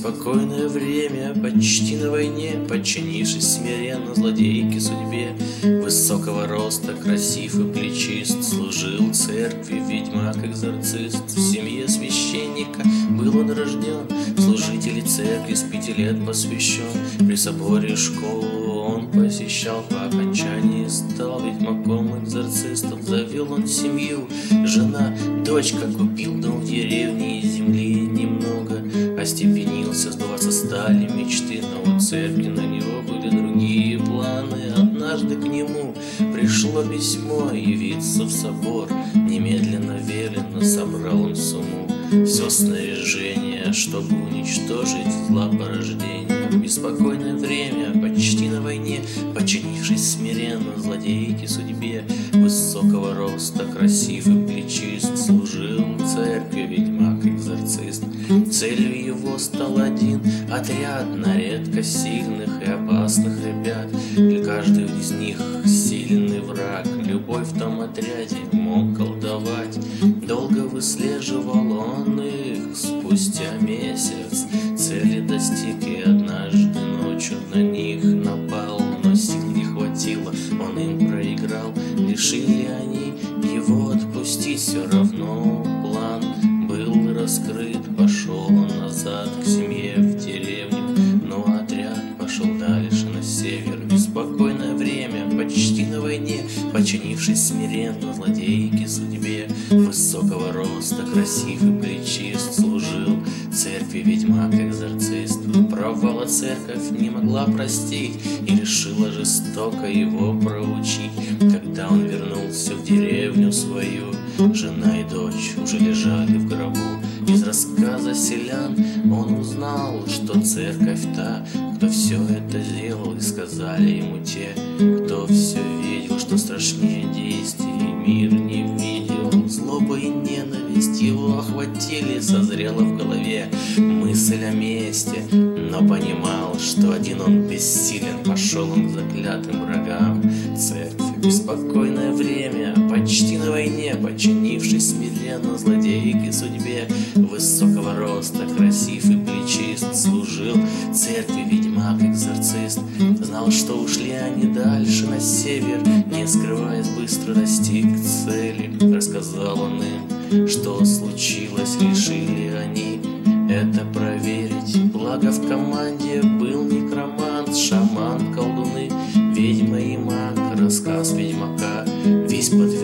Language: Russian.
Беспокойное время, почти на войне, подчинившись смиренно злодейке судьбе. Высокого роста, красив и плечист, служил церкви ведьмак-экзорцист. В семье священника был он рожден, в служители церкви с 5 лет посвящен. При соборе школу он посещал, по окончании стал ведьмаком-экзорцистом. Завел он семью, жена, дочка, купил дом в деревне и земли немного. Остепенился, сбываться стали мечты, но у церкви на него были другие планы. Однажды к нему пришло письмо явиться в собор. Немедленно велено собрал он сумму, все снаряжение, чтобы уничтожить зла порождения. В беспокойное время, почти на войне, подчинившись смиренно злодейке судьбе. Высокого роста, красив и плечист, служил церкви ведьмак-экзорцист. Целью его стал один отряд на редко сильных и опасных ребят. Для каждого из них сильный враг, любой в том отряде мог колдовать. Долго выслеживал он их, спустя месяц цели достиг и однажды ночью на них напал. Но сил не хватило, он им проиграл. Решили они его отпустить, все равно план был раскрыт. Пошел он назад к семье в деревню, но отряд пошел дальше на север. Беспокойное время, почти на войне, подчинившись смиренно злодейке судьбе. Высокого роста, красив и плечист, служил церкви ведьмак-экзорцист. Провала церковь не могла простить и решила жестоко его проучить. Когда он вернулся в деревню свою, жена и дочь уже лежали в гробу. Из рассказа селян он узнал, что церковь та, кто все это сделал, и сказали ему те, кто все видел, что страшнее действий мир не видел. Злоба и ненависть его охватили, созрела в голове мысль о мести, но понимал, что один он бессилен. Пошел он к заклятым врагам церкви. Беспокойное время, почти на войне, подчинившись смиренно злодейке судьбе. Высокого роста, красив и плечист, служил церкви ведьмак-экзорцист. Знал, что ушли они дальше на север, не скрываясь, быстро достиг цели. Рассказал он им, что случилось, решили они это проверить. Благо в команде был некромант, шаман, колдуны, ведьма и маг. Рассказ ведьмака весь подтвердил